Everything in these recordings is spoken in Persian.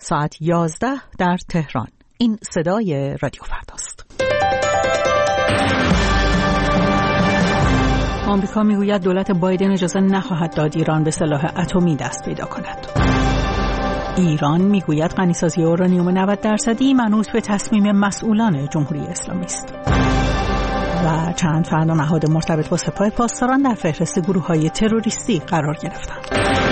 ساعت 11 در تهران. این صدای رادیو فرداست. آمریکا میگوید دولت بایدن اجازه نخواهد داد ایران به سلاح اتمی دست پیدا کند. ایران میگوید غنیسازی اورانیوم 90% منوط به تصمیم مسئولان جمهوری اسلامی است. و چند فرد و نهاد مرتبط با سپاه پاسداران در فهرست گروه‌های تروریستی قرار گرفتند.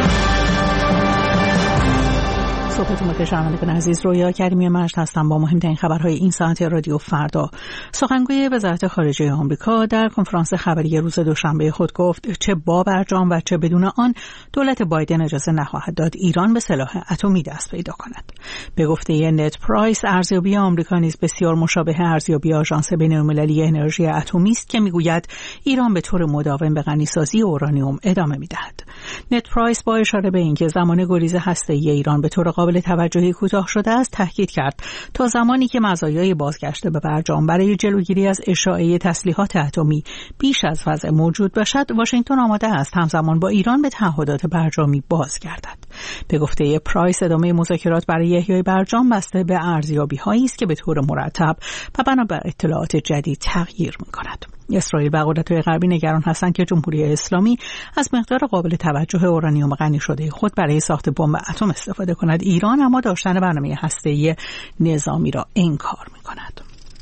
صحبتون با شنوندگان عزیز، رویا کریمی مجد هستم با مهمترین خبرهای این ساعت رادیو فردا. سخنگوی وزارت خارجه آمریکا در کنفرانس خبری روز دوشنبه خود گفت چه با برجام و چه بدون آن دولت بایدن اجازه نخواهد داد ایران به سلاح اتمی دست پیدا کند. به گفته نت پرایس، ارزیابی آمریکا نیز بسیار مشابه ارزیابی آژانس بین‌المللی انرژی اتمی است که میگوید ایران به طور مداوم به غنیسازی اورانیوم ادامه میدهد. نت پرایس با اشاره به اینکه زمان گریز هسته‌ای ایران به طور قابل توجهی کوتاه شده است تاکید کرد تا زمانی که مزایای بازگشت به برجام برای جلوگیری از اشاعه تسلیحات اتمی بیش از وضع موجود باشد، واشنگتن آماده است همزمان با ایران به تعهدات برجامی بازگردد. به گفته پرایس، ادامه مذاکرات برای احیای برجام بسته به ارزیابی‌هایی است که به طور مرتب و بنا بر اطلاعات جدید تغییر می‌کند. اسرائیل و قدرت‌های غربی نگران هستند که جمهوری اسلامی از مقدار قابل توجه اورانیوم غنی شده خود برای ساخت بمب اتم استفاده کند. ایران اما داشتن برنامه هسته‌ای نظامی را انکار می‌کند.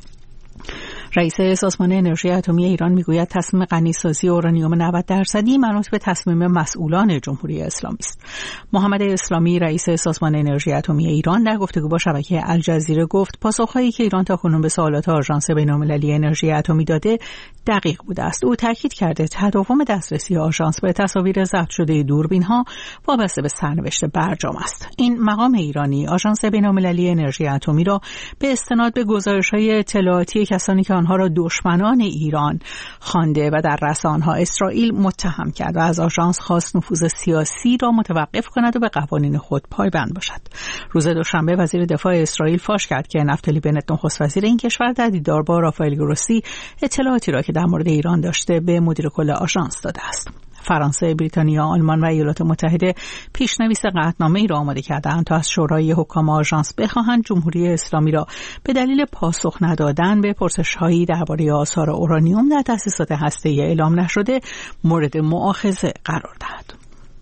رئیس سازمان انرژی اتمی ایران میگوید تصمیم غنیسازی اورانیوم 90% منوط به تصمیم مسئولان جمهوری اسلامی است. محمد اسلامی، رئیس سازمان انرژی اتمی ایران، در گفتگو با شبکه الجزیره گفت پاسخهایی که ایران تاکنون به سوالات آژانس بین‌المللی انرژی اتمی داده دقیق بوده است. او تاکید کرده تداوم دسترسی آژانس به تصاویر ضبط شده دوربین‌ها وابسته به سرنوشت برجام است. این مقام ایرانی آژانس بین‌المللی انرژی اتمی را به استناد به گزارش‌های اطلاعاتی کسانی که آنها را دشمنان ایران خوانده و در رسانه‌ها اسرائیل متهم کرد و از آژانس خواست نفوذ سیاسی را متوقف کند و به قوانین خود پایبند باشد. روز دوشنبه وزیر دفاع اسرائیل فاش کرد که نفتالی بنت، نخست وزیر این کشور، در دیدار با رافائل گروسی اطلاعاتی را که در مورد ایران داشته به مدیر کل آژانس داده است. فرانسه، بریتانیا، آلمان و ایالات متحده پیشنویس قطعنامه‌ای را آماده کردند تا از شورای حکام آژانس بخواهند جمهوری اسلامی را به دلیل پاسخ ندادن به پرسش‌هایی درباره آثار اورانیوم در تأسیسات هسته‌ای اعلام نشده مورد مؤاخذه قرار دهد.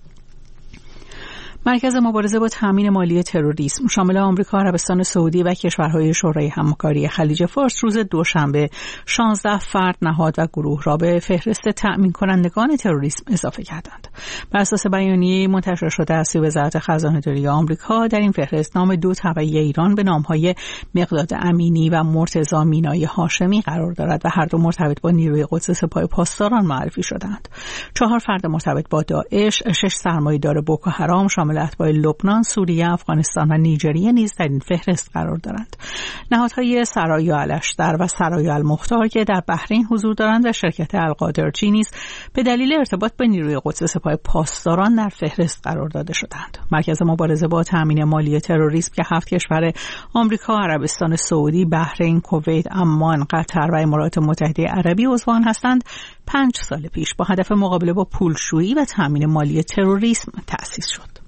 مرکز مبارزه با تامین مالی تروریسم شامل آمریکا، عربستان سعودی و کشورهای شورای همکاری خلیج فارس روز دوشنبه 16 فرد، نهاد و گروه را به فهرست تأمین کنندگان تروریسم اضافه کردند. بر اساس بیانیه منتشر شده از وزارت خزانه‌داری آمریکا، در این فهرست نام دو تبعی ایران به نام‌های مقداد امینی و مرتضی مینای هاشمی قرار دارد و هر دو مرتبط با نیروی قدس سپاه پاسداران معرفی شدند. 4 فرد مرتبط با داعش، 6 سرمایه‌دار بوکو حرام شامل اتباع لبنان، سوریه، افغانستان و نیجریه نیز در این فهرست قرار دارند. نهادهای سرایا الاشتر و سرایا المختار که در بحرین حضور دارند و شرکت القادرچی نیز به دلیل ارتباط با نیروی قدس سپاه پاسداران در فهرست قرار داده شدند. مرکز مبارزه با تامین مالی تروریسم که 7 کشور آمریکا، عربستان سعودی، بحرین، کویت، عمان، قطر و امارات متحده عربی عضوان هستند، 5 سال پیش با هدف مقابله با پولشویی و تامین مالی تروریسم تأسیس شد.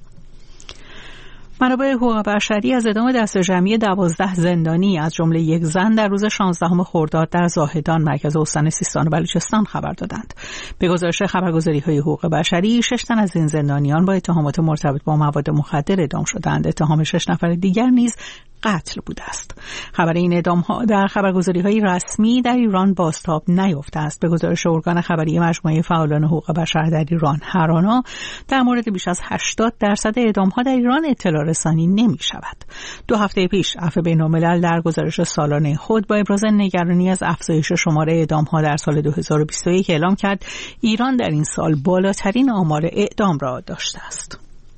منابع حقوق بشری از اعدام دسته‌جمعی 12 زندانی از جمله یک زن در روز 16 خرداد در زاهدان، مرکز استان سیستان و بلوچستان خبر دادند. به گزارش خبرگزاری‌های حقوق بشری، 6 تن از این زندانیان با اتهامات مرتبط با مواد مخدر اعدام شدند. اتهام 6 نفر دیگر نیز قتل بوده است. خبر این اعدام‌ها در خبرگزاری‌های رسمی در ایران بازتاب نیافته است. به گزارش ارگان خبری مجموعه فعالان حقوق بشر در ایران، هرانا، در مورد بیش از 80% اعدام‌ها در ایران اطلاع رسانی نمی‌شود. 2 هفته پیش عفو بین‌الملل در گزارش سالانه خود با ابراز نگرانی از افزایش شمار اعدام‌ها در سال 2021 اعلام کرد ایران در این سال بالاترین آمار اعدام را داشته است.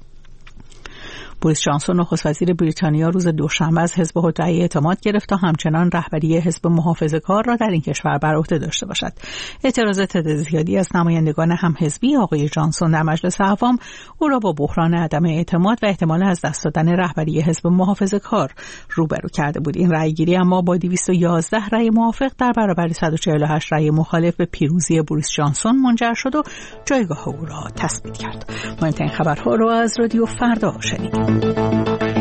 بوریس جانسون، نخست وزیر بریتانیا، روز دوشنبه از حزب خودرأی اعتماد گرفت تا همچنان رهبری حزب محافظه‌کار را در این کشور بر عهده داشته باشد. اعتراض تعداد زیادی از نمایندگان همحزبی آقای جانسون در مجلس عوام او را با بحران عدم اعتماد و احتمال از دست دادن رهبری حزب محافظه‌کار روبرو کرده بود. این رأیگیری اما با 211 رأی موافق در برابر 148 رأی مخالف به پیروزی بوریس جانسون منجر شد و جایگاه او را تثبیت کرد. مهمترین خبرها را از رادیو فردا شنیدید.